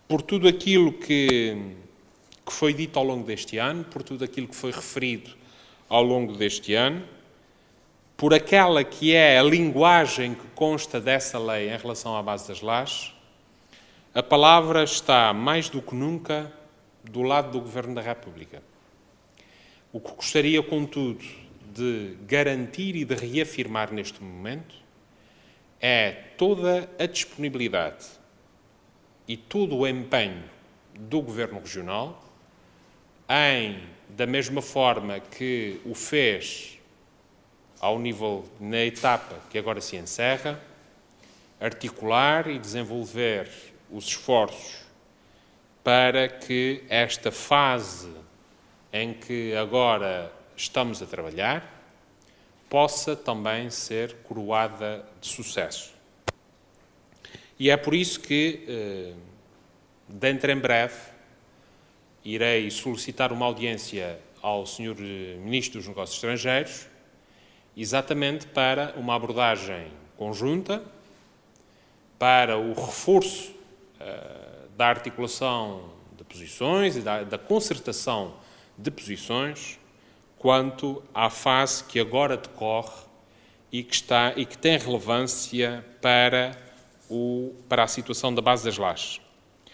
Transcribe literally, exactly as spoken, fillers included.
por tudo aquilo que, que foi dito ao longo deste ano, por tudo aquilo que foi referido ao longo deste ano, por aquela que é a linguagem que consta dessa lei em relação à base das lajes, a palavra está, mais do que nunca, do lado do Governo da República. O que gostaria, contudo, de garantir e de reafirmar neste momento é toda a disponibilidade e todo o empenho do Governo Regional em, da mesma forma que o fez ao nível, na etapa que agora se encerra, articular e desenvolver os esforços para que esta fase em que agora estamos a trabalhar possa também ser coroada de sucesso. E é por isso que, dentro em breve, irei solicitar uma audiência ao senhor Ministro dos Negócios Estrangeiros, exatamente para uma abordagem conjunta, para o reforço uh, da articulação de posições e da, da concertação de posições quanto à fase que agora decorre e que, está, e que tem relevância para, o, para a situação da base das lajes.